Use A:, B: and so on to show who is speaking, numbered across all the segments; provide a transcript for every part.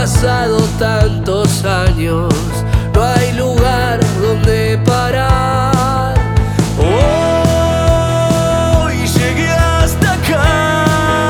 A: pasado tantos años, no hay lugar donde parar. Hoy llegué hasta acá.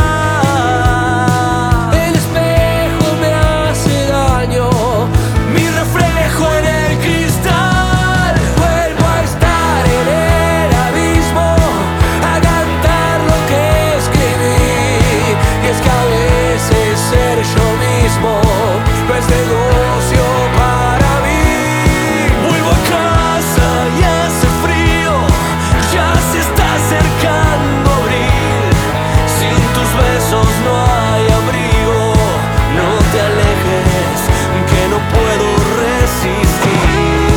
A: El espejo me hace daño, mi reflejo en el cristal. Vuelvo a estar en el abismo, a cantar lo que escribí. Y es que a veces ser yo mismo no es negocio para mí. Vuelvo a casa y hace frío, ya se está acercando abril. Sin tus besos no hay abrigo, no te alejes que no puedo resistir.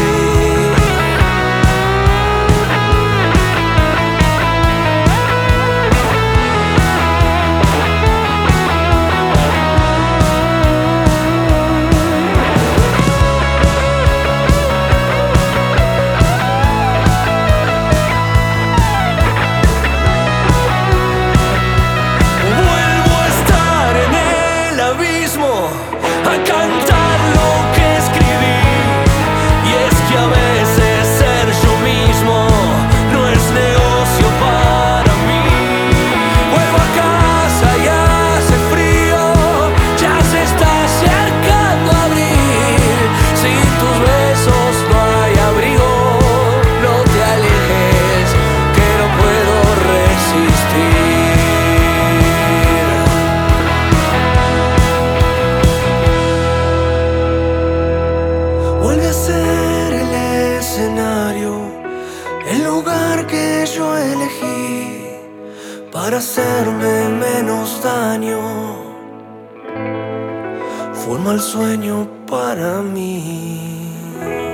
A: A cantar lo que escribí. Y es que a veces ser yo mismo no es negocio para mí. Vuelvo a casa y hace frío, ya se está acercando abril. Sin tus besos no hay abrigo, no te alejes que no puedo resistir. Vuelve a ser el escenario, el lugar que yo elegí para hacerme menos daño. Fue un mal sueño para mí.